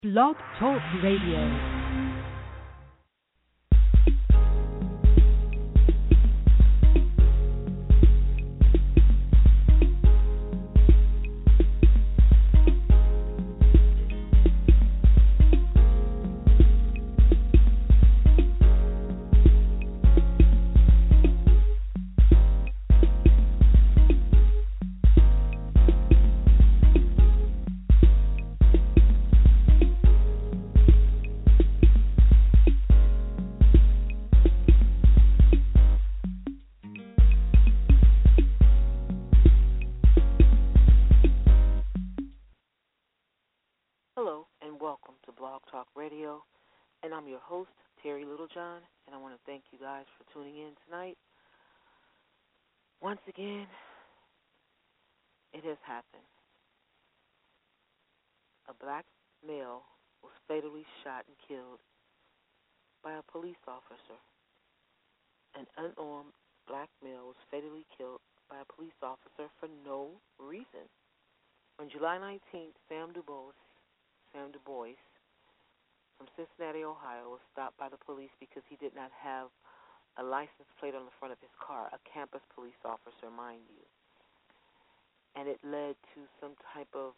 Blog Talk Radio. Hello and welcome to Blog Talk Radio, and I'm your host, Terry Littlejohn, and I want to thank you guys for tuning in tonight. Once again, it has happened. A black male was fatally shot and killed by a police officer. An unarmed black male was fatally killed by a police officer for no reason. On July 19th, Sam Du Bois from Cincinnati, Ohio, was stopped by the police because he did not have a license plate on the front of his car, a campus police officer, mind you. And it led to some type of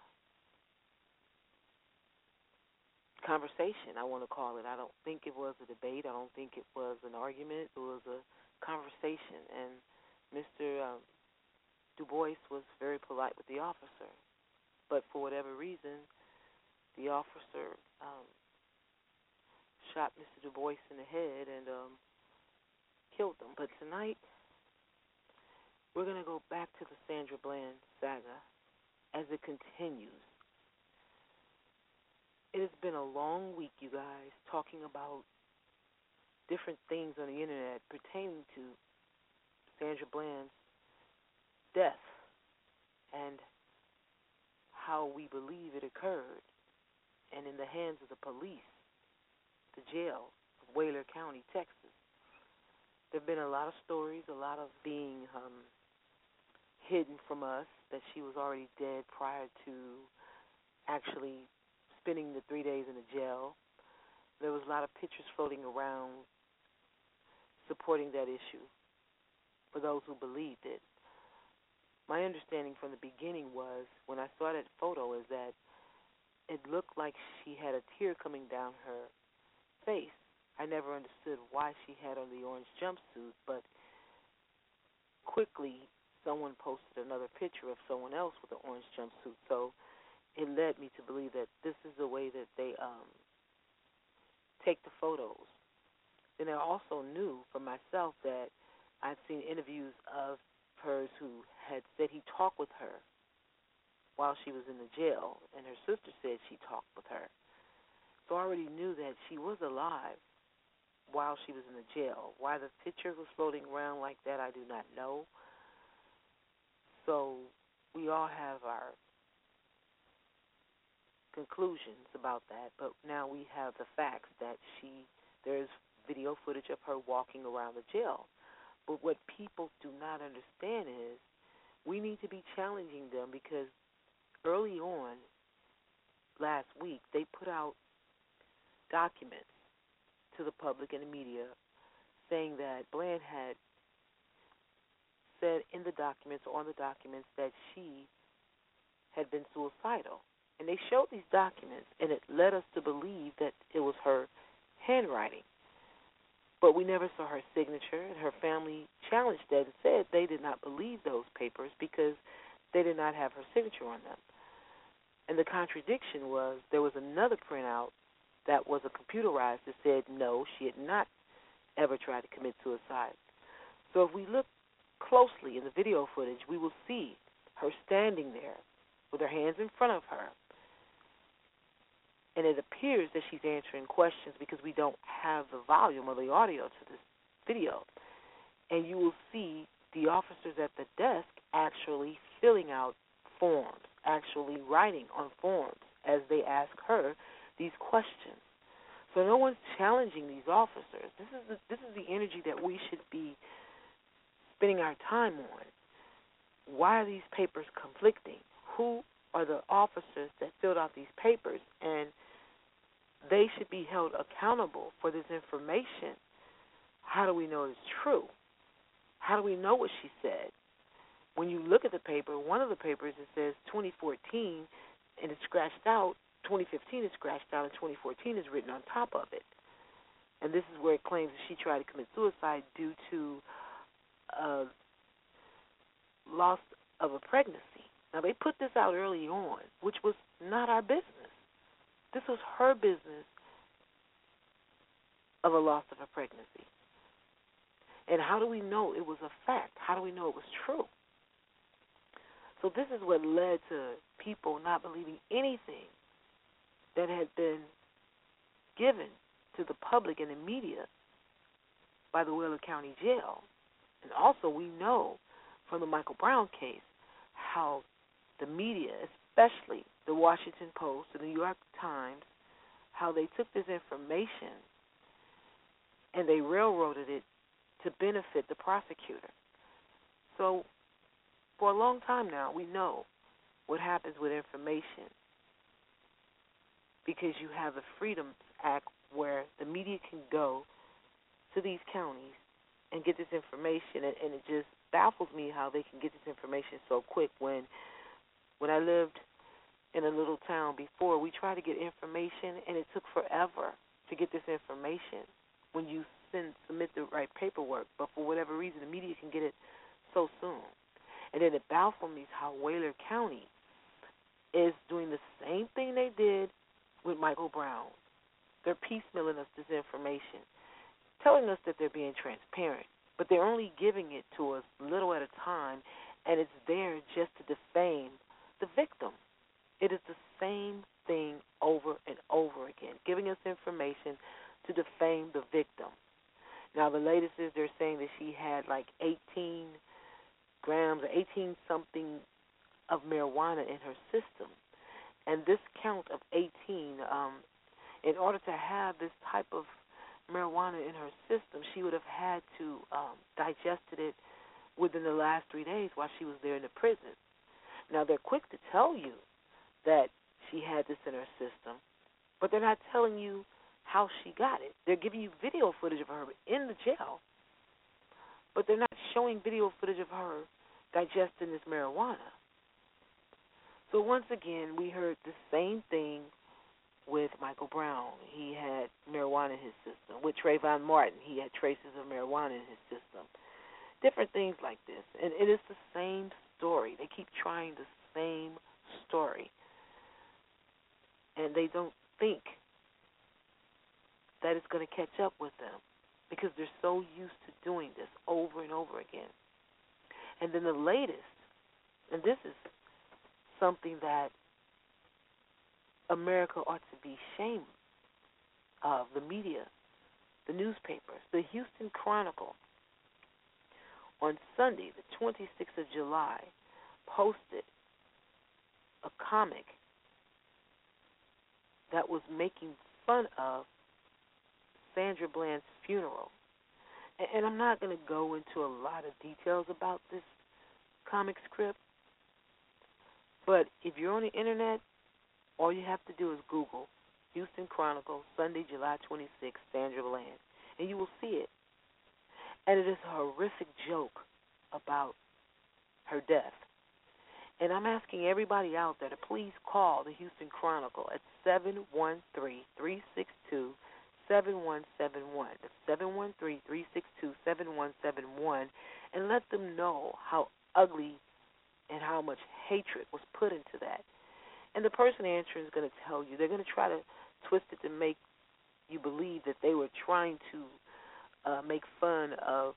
conversation, I want to call it. I don't think it was a debate. I don't think it was an argument. It was a conversation. And Mr. Du Bois was very polite with the officer. But for whatever reason, the officer shot Mr. Du Bois in the head and killed him. But tonight, we're going to go back to the Sandra Bland saga as it continues. It has been a long week, you guys, talking about different things on the Internet pertaining to Sandra Bland's death and how we believe it occurred, and in the hands of the police, the jail of Whaler County, Texas. There have been a lot of stories, a lot of being hidden from us, that she was already dead prior to actually spending the 3 days in the jail. There was a lot of pictures floating around supporting that issue for those who believed it. My understanding from the beginning was, when I saw that photo, is that it looked like she had a tear coming down her face. I never understood why she had on the orange jumpsuit, but quickly someone posted another picture of someone else with an orange jumpsuit, so it led me to believe that this is the way that they take the photos. Then I also knew for myself that I'd seen interviews of hers who had said he talked with her while she was in the jail, and her sister said she talked with her. So I already knew that she was alive while she was in the jail. Why the picture was floating around like that, I do not know. So we all have our conclusions about that, but now we have the facts that there's video footage of her walking around the jail. But what people do not understand is we need to be challenging them, because early on last week they put out documents to the public and the media saying that Bland had said in the documents, or on the documents, that she had been suicidal. And they showed these documents, and it led us to believe that it was her handwriting. But we never saw her signature, and her family challenged that and said they did not believe those papers because they did not have her signature on them. And the contradiction was there was another printout that was a computerized that said no, she had not ever tried to commit suicide. So if we look closely in the video footage, we will see her standing there with her hands in front of her. And it appears that she's answering questions because we don't have the volume or the audio to this video. And you will see the officers at the desk actually filling out forms, actually writing on forms as they ask her these questions. So no one's challenging these officers. This is the energy that we should be spending our time on. Why are these papers conflicting? Who are the officers that filled out these papers? And they should be held accountable for this information. How do we know it's true? How do we know what she said? When you look at the paper, one of the papers, it says 2014, and it's scratched out. 2015 is scratched out, and 2014 is written on top of it. And this is where it claims that she tried to commit suicide due to loss of a pregnancy. Now, they put this out early on, which was not our business. This was her business of a loss of a pregnancy. And how do we know it was a fact? How do we know it was true? So this is what led to people not believing anything that had been given to the public and the media by the Wheeler County Jail. And also we know from the Michael Brown case how the media, especially the Washington Post, the New York Times, how they took this information and they railroaded it to benefit the prosecutor. So for a long time now, we know what happens with information because you have the Freedoms Act where the media can go to these counties and get this information, and it just baffles me how they can get this information so quick. When I lived in a little town before, we tried to get information, and it took forever to get this information when you submit the right paperwork. But for whatever reason, the media can get it so soon. And then it baffles me how Wheeler County is doing the same thing they did with Michael Brown. They're piecemealing us this information, telling us that they're being transparent, but they're only giving it to us little at a time, and it's there just to defame the victim. It is the same thing over and over again, giving us information to defame the victim. Now, the latest is they're saying that she had like 18 grams or 18-something of marijuana in her system. And this count of 18, in order to have this type of marijuana in her system, she would have had to digested it within the last 3 days while she was there in the prison. Now, they're quick to tell you that she had this in her system, but they're not telling you how she got it. They're giving you video footage of her in the jail, but they're not showing video footage of her digesting this marijuana. So once again, we heard the same thing with Michael Brown. He had marijuana in his system. With Trayvon Martin, he had traces of marijuana in his system. Different things like this. And it is the same story. They keep trying the same story. And they don't think that it's going to catch up with them because they're so used to doing this over and over again. And then the latest, and this is something that America ought to be ashamed of, the media, the newspapers. The Houston Chronicle on Sunday, the 26th of July, posted a comic that was making fun of Sandra Bland's funeral. And I'm not going to go into a lot of details about this comic strip, but if you're on the Internet, all you have to do is Google Houston Chronicle, Sunday, July 26th, Sandra Bland, and you will see it. And it is a horrific joke about her death. And I'm asking everybody out there to please call the Houston Chronicle at 713-362-7171. That's 713-362-7171, and let them know how ugly and how much hatred was put into that. And the person answering is going to tell you, they're going to try to twist it to make you believe that they were trying to make fun of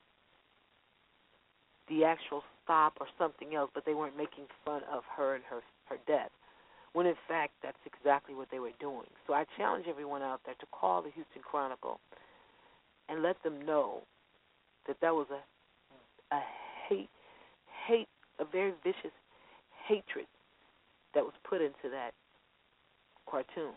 the actual stop or something else, but they weren't making fun of her and her death, when in fact that's exactly what they were doing. So I challenge everyone out there to call the Houston Chronicle and let them know that that was a very vicious hatred that was put into that cartoon.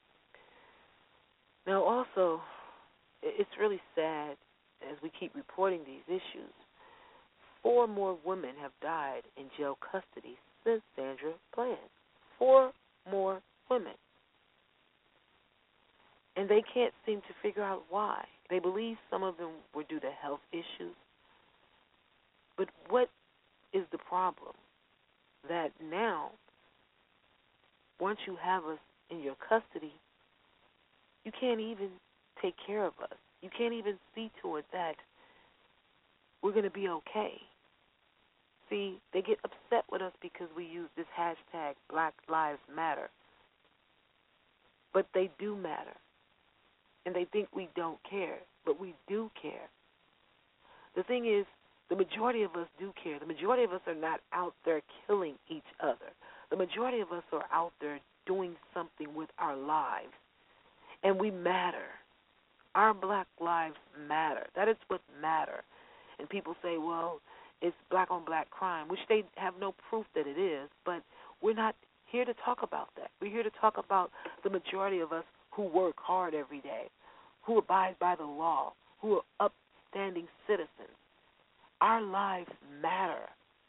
Now also, it's really sad as we keep reporting these issues. 4 more women have died in jail custody since Sandra Bland. 4 more women. And they can't seem to figure out why. They believe some of them were due to health issues. But what is the problem? That now, once you have us in your custody, you can't even take care of us. You can't even see to it that we're going to be okay. See, they get upset with us because we use this hashtag Black Lives Matter. But they do matter. And they think we don't care, but we do care. The thing is, the majority of us do care. The majority of us are not out there killing each other. The majority of us are out there doing something with our lives. And we matter. Our black lives matter. That is what matter. And people say, well, it's black-on-black crime, which they have no proof that it is, but we're not here to talk about that. We're here to talk about the majority of us who work hard every day, who abide by the law, who are upstanding citizens. Our lives matter.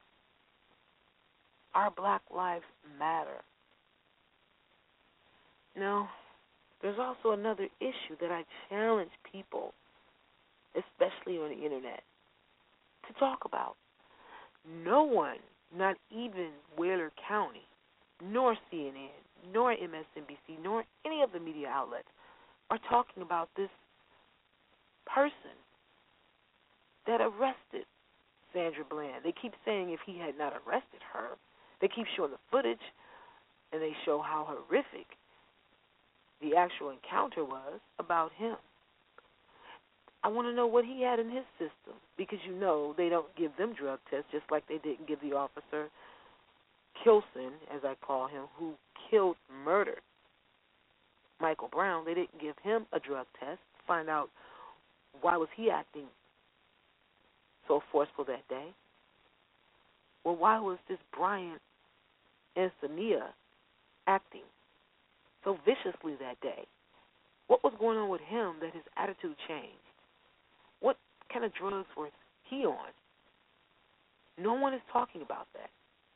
Our black lives matter. Now, there's also another issue that I challenge people, especially on the internet, to talk about. No one, not even Wheeler County, nor CNN, nor MSNBC, nor any of the media outlets are talking about this person that arrested Sandra Bland. They keep saying if he had not arrested her, they keep showing the footage, and they show how horrific the actual encounter was about him. I want to know what he had in his system, because you know they don't give them drug tests, just like they didn't give the officer Kilson, as I call him, who murdered Michael Brown. They didn't give him a drug test to find out why was he acting so forceful that day. Well, why was this Brian Encinia acting so viciously that day? What was going on with him that his attitude changed? What kind of drugs was he on? No one is talking about that.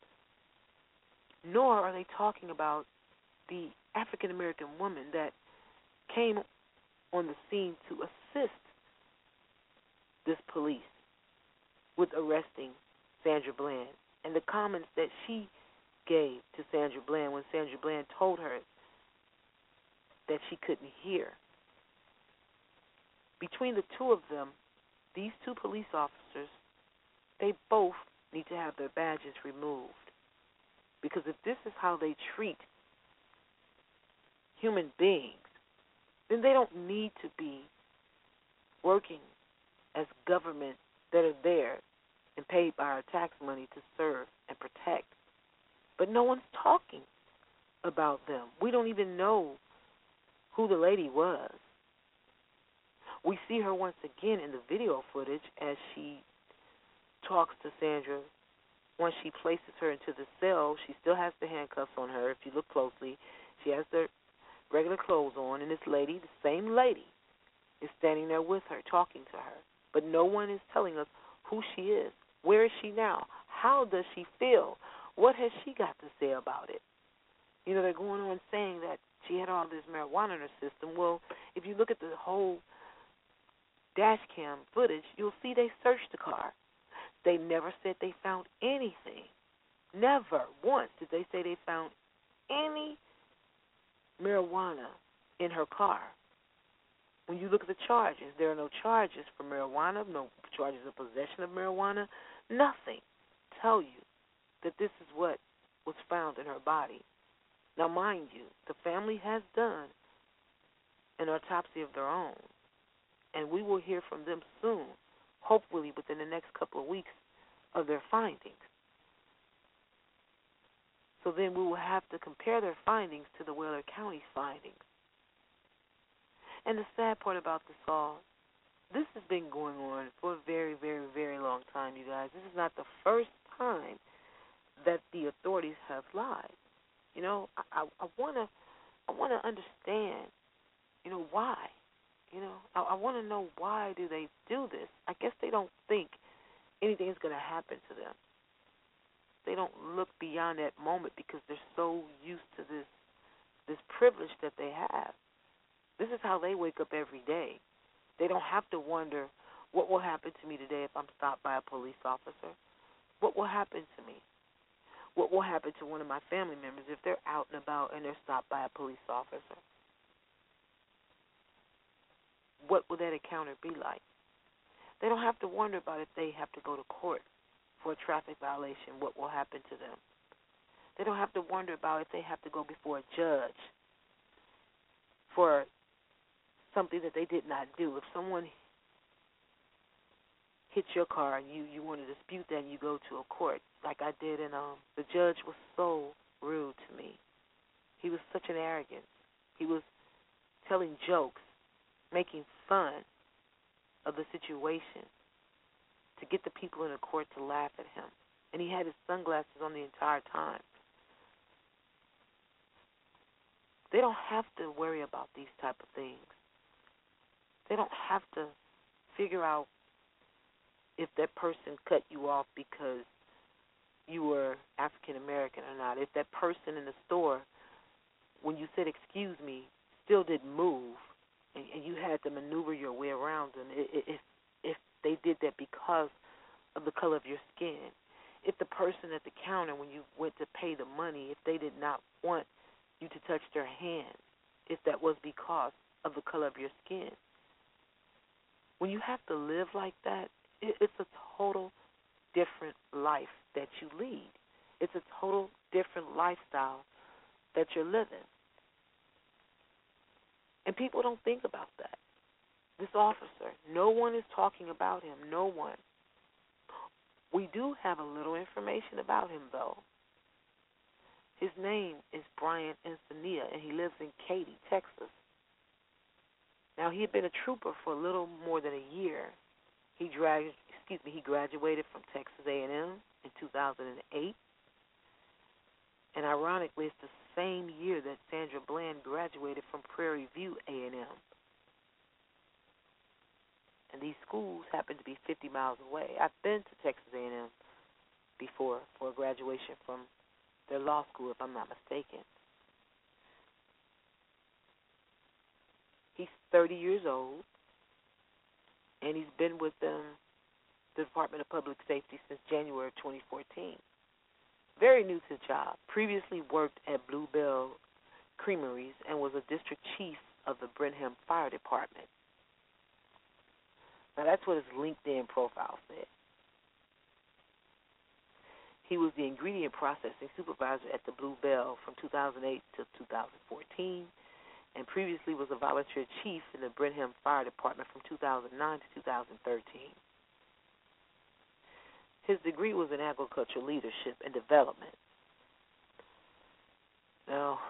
Nor are they talking about the African-American woman that came on the scene to assist this police with arresting Sandra Bland, and the comments that she gave to Sandra Bland when Sandra Bland told her that she couldn't hear. Between the two of them, these two police officers, they both need to have their badges removed. Because if this is how they treat human beings, then they don't need to be working as government that are there and paid by our tax money to serve and protect. But no one's talking about them. We don't even know who the lady was. We see her once again in the video footage as she talks to Sandra. Once she places her into the cell, she still has the handcuffs on her. If you look closely, she has the regular clothes on, and this lady, the same lady, is standing there with her, talking to her. But no one is telling us who she is. Where is she now? How does she feel? What has she got to say about it? You know, they're going on saying that she had all this marijuana in her system. Well, if you look at the whole dash cam footage, you'll see they searched the car. They never said they found anything. Never once did they say they found any marijuana in her car. When you look at the charges, there are no charges for marijuana, no charges of possession of marijuana, nothing tell you that this is what was found in her body. Now, mind you, the family has done an autopsy of their own, and we will hear from them soon, hopefully within the next couple of weeks, of their findings. So then we will have to compare their findings to the Wheeler County's findings. And the sad part about this all, this has been going on for a very, very, very long time, you guys. This is not the first time that the authorities have lied. You know, I want to understand, you know, why. You know, I want to know why do they do this. I guess they don't think anything is going to happen to them. They don't look beyond that moment because they're so used to this privilege that they have. This This is how they wake up every day. They don't have to wonder what will happen to me today if I'm stopped by a police officer. What will happen to me? What will happen to one of my family members if they're out and about and they're stopped by a police officer? What will that encounter be like? They don't have to wonder about if they have to go to court for a traffic violation, what will happen to them. They don't have to wonder about if they have to go before a judge for something that they did not do. If someone hits your car and you want to dispute that and you go to a court, like I did, and the judge was so rude to me. He was such an arrogance. He was telling jokes, making fun of the situation to get the people in the court to laugh at him. And he had his sunglasses on the entire time. They don't have to worry about these type of things. They don't have to figure out if that person cut you off because you were African American or not. If that person in the store, when you said excuse me, still didn't move, and you had to maneuver your way around them, if they did that because of the color of your skin. If the person at the counter, when you went to pay the money, if they did not want you to touch their hand, if that was because of the color of your skin. When you have to live like that, it's a total different life that you lead. It's a total different lifestyle that you're living. And people don't think about that. This officer, no one is talking about him, no one. We do have a little information about him, though. His name is Brian Encenia, and he lives in Katy, Texas. Now, he had been a trooper for a little more than a year. He graduated from Texas A&M in 2008. And ironically, it's the same year that Sandra Bland graduated from Prairie View A&M. And these schools happen to be 50 miles away. I've been to Texas A&M before for a graduation from their law school, if I'm not mistaken. He's 30 years old, and he's been with the Department of Public Safety since January of 2014. Very new to the job. Previously worked at Bluebell Creameries and was a district chief of the Brenham Fire Department. Now, that's what his LinkedIn profile said. He was the ingredient processing supervisor at the Bluebell from 2008 to 2014, and previously was a volunteer chief in the Brenham Fire Department from 2009 to 2013. His degree was in agricultural leadership and development. Now,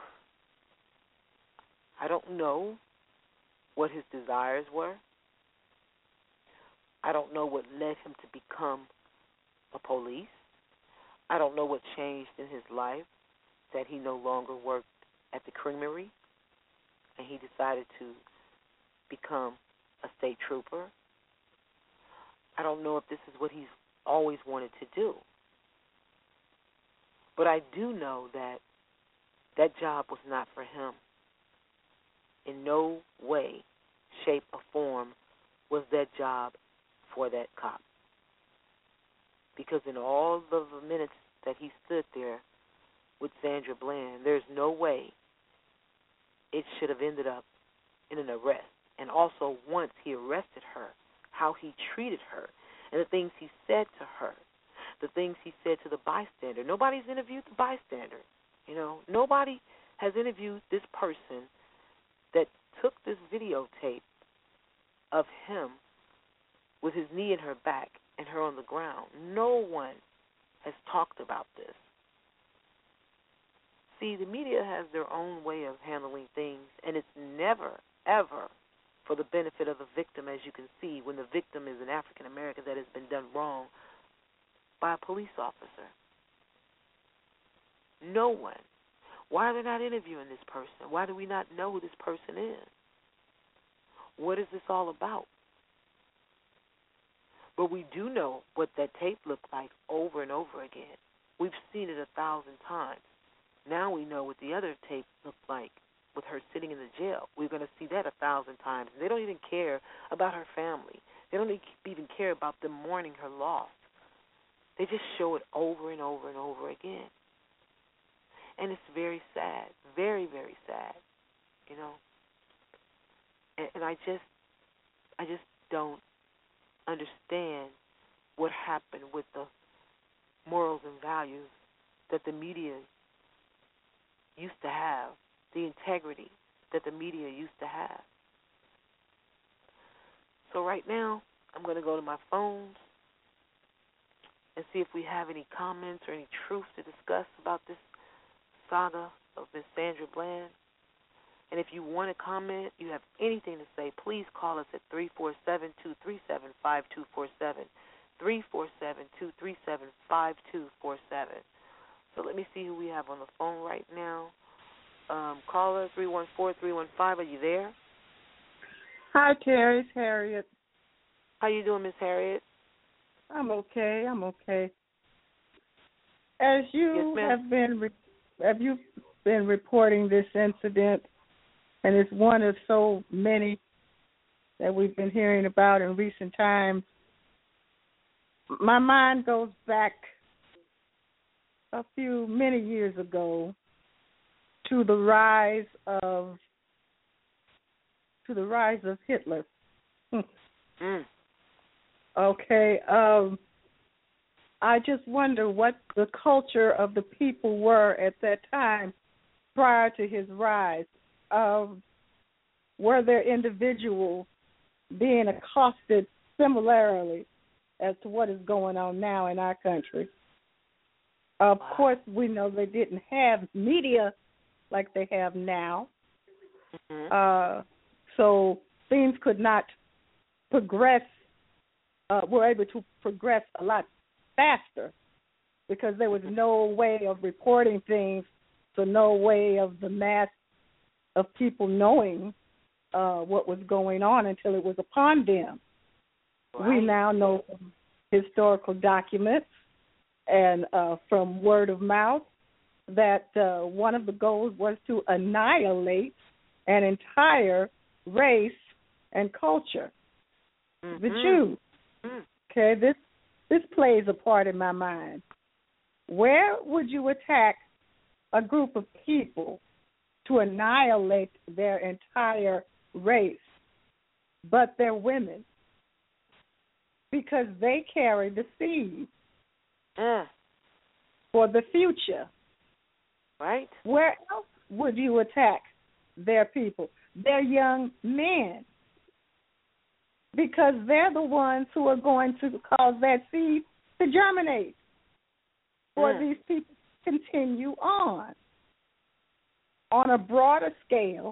I don't know what his desires were. I don't know what led him to become a police. I don't know what changed in his life that he no longer worked at the creamery and he decided to become a state trooper. I don't know if this is what he's always wanted to do. But I do know that that job was not for him. In no way, shape, or form was that job for that cop. Because in all of the minutes that he stood there with Sandra Bland, there's no way it should have ended up in an arrest. And also, once he arrested her, how he treated her, and the things he said to her, the things he said to the bystander. Nobody's interviewed the bystander. You know, nobody has interviewed this person that took this videotape of him with his knee in her back and her on the ground. No one has talked about this. See, the media has their own way of handling things, and it's never, ever for the benefit of the victim, as you can see, when the victim is an African American that has been done wrong by a police officer. No one. Why are they not interviewing this person? Why do we not know who this person is? What is this all about? But we do know what that tape looked like over and over again. We've seen it 1,000 times. Now we know what the other tape looked like with her sitting in the jail. We're going to see that 1,000 times. They don't even care about her family. They don't even care about them mourning her loss. They just show it over and over and over again. And it's very sad, very, very sad, you know. And I just don't understand what happened with the morals and values that the media used to have, the integrity that the media used to have. So right now, I'm going to go to my phones and see if we have any comments or any truth to discuss about this saga of Miss Sandra Bland. And if you want to comment, you have anything to say, please call us at 347-237-5247, 347-237-5247. So let me see who we have on the phone right now. Caller 314-315, are you there? Hi, Terry. It's Harriet. How you doing, Miss Harriet? I'm okay. As you Yes, have been reporting this incident, and it's one of so many that we've been hearing about in recent times, my mind goes back many years ago to the rise of Hitler. Okay. I just wonder what the culture of the people were at that time prior to his rise. Were there individuals being accosted similarly as to what is going on now in our country? Of course, we know they didn't have media like they have now. So things could not progress, were able to progress a lot faster because there was no way of reporting things, so no way of the mass of people knowing what was going on until it was upon them. Right. We now know from historical documents and from word of mouth that one of the goals was to annihilate an entire race and culture, the Jews. Okay, this plays a part in my mind. Where would you attack a group of people to annihilate their entire race, but they're women? Because they carry the seed for the future. Right. Where else would you attack their people? Their young men. Because they're the ones who are going to cause that seed to germinate for these people to continue on. On a broader scale,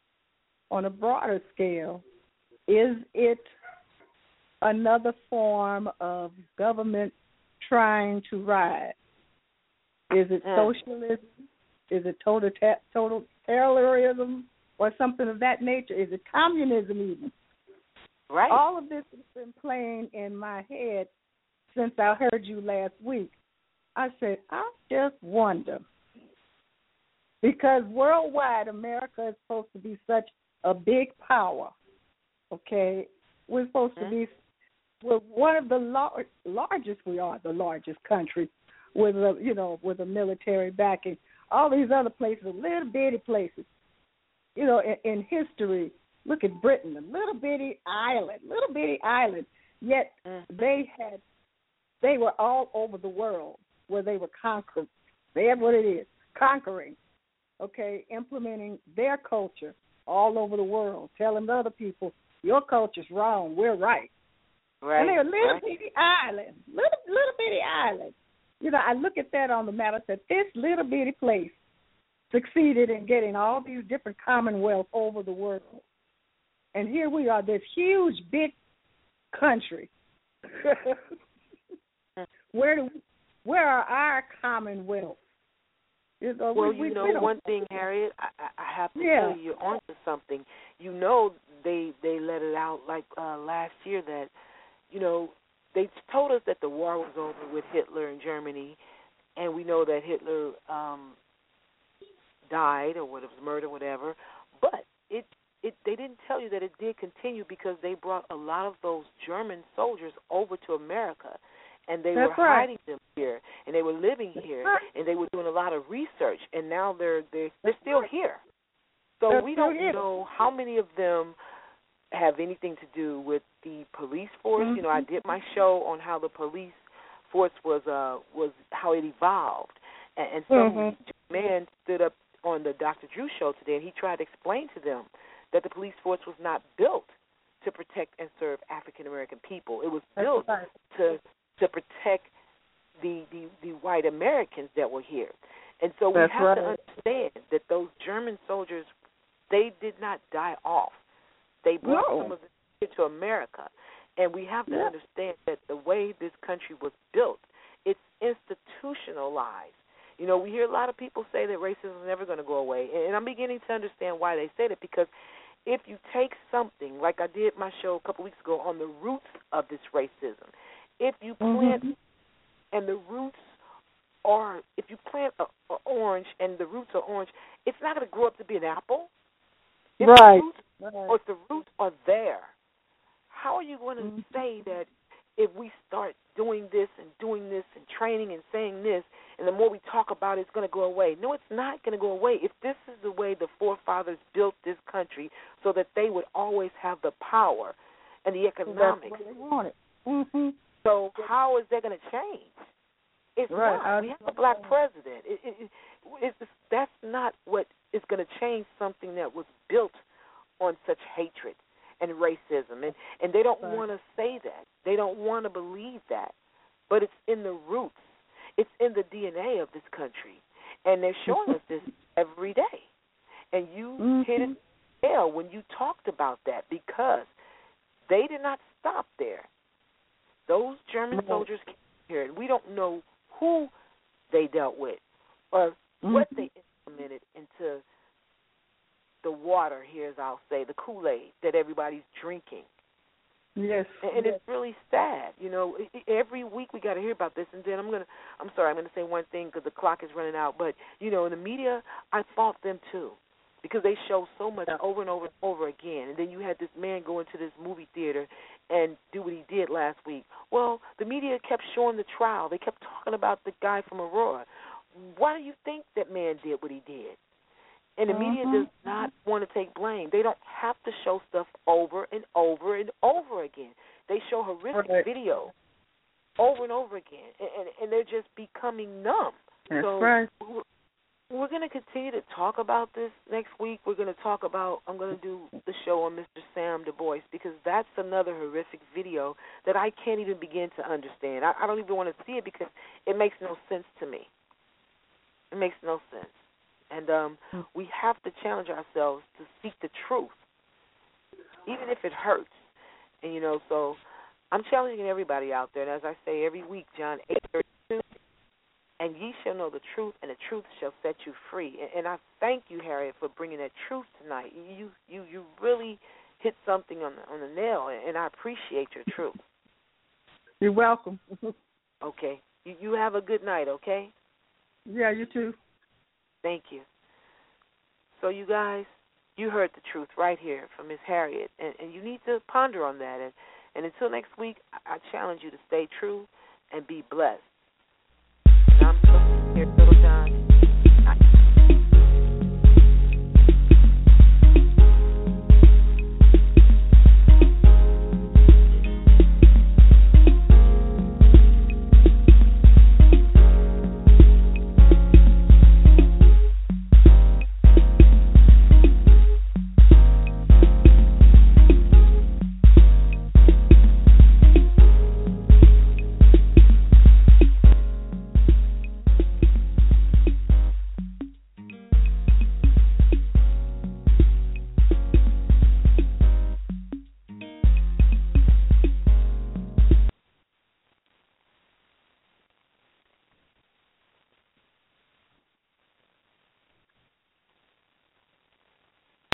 is it another form of government trying to rise? Is it socialism? Is it total terrorism or something of that nature? Is it communism even? Right. All of this has been playing in my head since I heard you last week. I said, I just wonder. Because worldwide, America is supposed to be such a big power, okay? We're supposed to be one of the largest. We are the largest country with a military backing. All these other places are little bitty places. You know, in history, look at Britain, a little bitty island. Yet they were all over the world where they were conquered. That's what it is, conquering. Okay, implementing their culture all over the world, telling other people, your culture's wrong, we're right. Right. And they're a little bitty island, little bitty island. You know, I look at that on the map. I said, this little bitty place succeeded in getting all these different commonwealths over the world. And here we are, this huge, big country. Where are our commonwealths? Well, one thing, Harriet, I have to tell you, you're onto something. You know, they let it out like last year that, you know, they told us that the war was over with Hitler in Germany, and we know that Hitler died or whether it was murder, whatever. But they didn't tell you that it did continue because they brought a lot of those German soldiers over to America, and they were hiding them here, and they were living here, and they were doing a lot of research, and now they're still here. So we don't know how many of them have anything to do with the police force. You know, I did my show on how the police force was how it evolved, and some man stood up on the Dr. Drew show today, and he tried to explain to them that the police force was not built to protect and serve African American people. It was built to protect the white Americans that were here. And so we have to understand that those German soldiers, they did not die off. They brought some of them here to America. And we have to understand that the way this country was built, it's institutionalized. You know, we hear a lot of people say that racism is never going to go away. And I'm beginning to understand why they say that, because if you take something, like I did my show a couple weeks ago on the roots of this racism, if you plant and the roots are, if you plant an orange and the roots are orange, it's not going to grow up to be an apple. If the roots are there, how are you going to say that if we start doing this and training and saying this, and the more we talk about it, it's going to go away? No, it's not going to go away. If this is the way the forefathers built this country so that they would always have the power and the economics. That's what they wanted. So how is that going to change? It's not. We have a black president. That's not what is going to change something that was built on such hatred and racism. And they don't want to say that. They don't want to believe that. But it's in the roots. It's in the DNA of this country. And they're showing us this every day. And you hit it well when you talked about that, because they did not stop there. Those German soldiers came here, and we don't know who they dealt with or what they implemented into the water here, as I'll say, the Kool-Aid that everybody's drinking. Yes. And it's really sad. You know, every week we got to hear about this. And then I'm going to say one thing because the clock is running out. But, you know, in the media, I fought them too, because they show so much over and over and over again. And then you had this man go into this movie theater and do what he did last week. Well, the media kept showing the trial. They kept talking about the guy from Aurora. Why do you think that man did what he did? And the media does not want to take blame. They don't have to show stuff over and over and over again. They show horrific videos over and over again, and they're just becoming numb. That's right. We're going to continue to talk about this next week. I'm going to do the show on Mr. Sam Du Bois, because that's another horrific video that I can't even begin to understand. I don't even want to see it because it makes no sense to me. It makes no sense. And we have to challenge ourselves to seek the truth, even if it hurts. And, you know, so I'm challenging everybody out there. And as I say every week, John 8:32, and ye shall know the truth, and the truth shall set you free. And I thank you, Harriet, for bringing that truth tonight. You really hit something on the nail, and I appreciate your truth. You're welcome. Okay. You have a good night, okay? Yeah, you too. Thank you. So you guys, you heard the truth right here from Miss Harriet, and you need to ponder on that. And until next week, I challenge you to stay true and be blessed. And I'm here, Phil John.